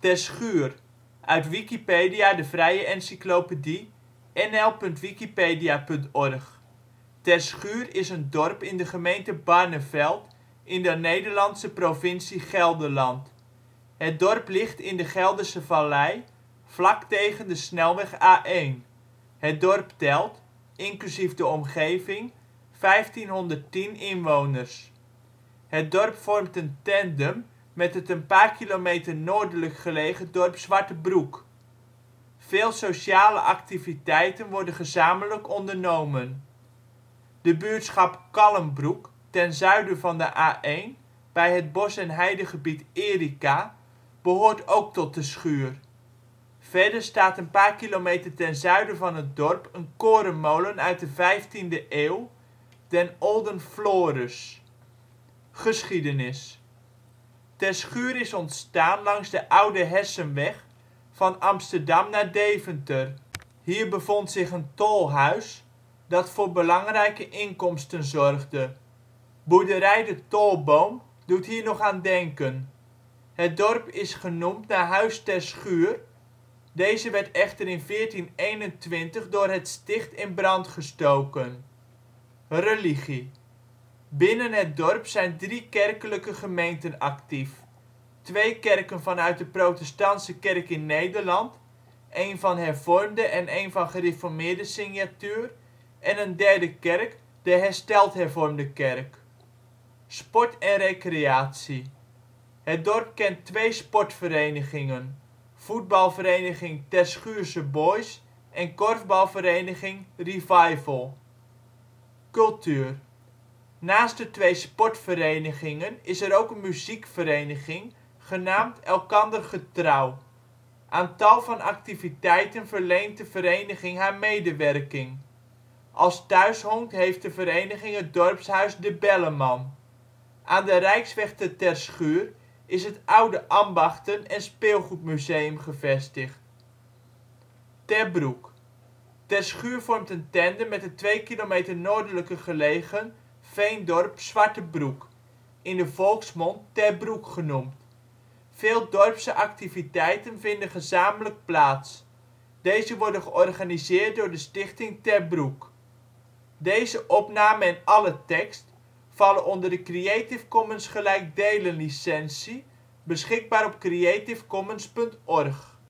Terschuur, uit Wikipedia, de vrije encyclopedie. nl.wikipedia.org. Terschuur is een dorp in de gemeente Barneveld, in de Nederlandse provincie Gelderland. Het dorp ligt in de Gelderse Vallei, vlak tegen de snelweg A1. Het dorp telt, inclusief de omgeving, 1510 inwoners. Het dorp vormt een tandem met het een paar kilometer noordelijk gelegen dorp Zwartebroek. Veel sociale activiteiten worden gezamenlijk ondernomen. De buurtschap Kallenbroek, ten zuiden van de A1, bij het bos - en heidegebied Erica, behoort ook tot Terschuur. Verder staat een paar kilometer ten zuiden van het dorp een korenmolen uit de 15e eeuw, Den Olden Florus. Geschiedenis Terschuur is ontstaan langs de oude Hessenweg van Amsterdam naar Deventer. Hier bevond zich een tolhuis, dat voor belangrijke inkomsten zorgde. Boerderij de Tolboom doet hier nog aan denken. Het dorp is genoemd naar Huis Terschuur, deze werd echter in 1421 door Het Sticht in brand gestoken. Religie Binnen het dorp zijn 3 kerkelijke gemeenten actief. 2 kerken vanuit de Protestantse Kerk in Nederland, een van hervormde en een van gereformeerde signatuur, en een derde kerk, de Hersteld Hervormde Kerk. Sport en recreatie Het dorp kent 2 sportverenigingen: voetbalvereniging Terschuurse Boys en korfbalvereniging Revival. Cultuur Naast de 2 sportverenigingen is er ook een muziekvereniging genaamd Elkander Getrouw. Aan tal van activiteiten verleent de vereniging haar medewerking. Als thuishonk heeft de vereniging het dorpshuis De Belleman. Aan de Rijksweg te Terschuur is het Oude Ambachten - en Speelgoedmuseum gevestigd. Terbroek Terschuur vormt een tandem met het 2 kilometer noordelijker gelegen veendorp Zwartebroek, in de volksmond Terbroek genoemd. Veel dorpse activiteiten vinden gezamenlijk plaats. Deze worden georganiseerd door de stichting Ter Broek. Deze opname en alle tekst vallen onder de Creative Commons gelijkdelen licentie, beschikbaar op creativecommons.org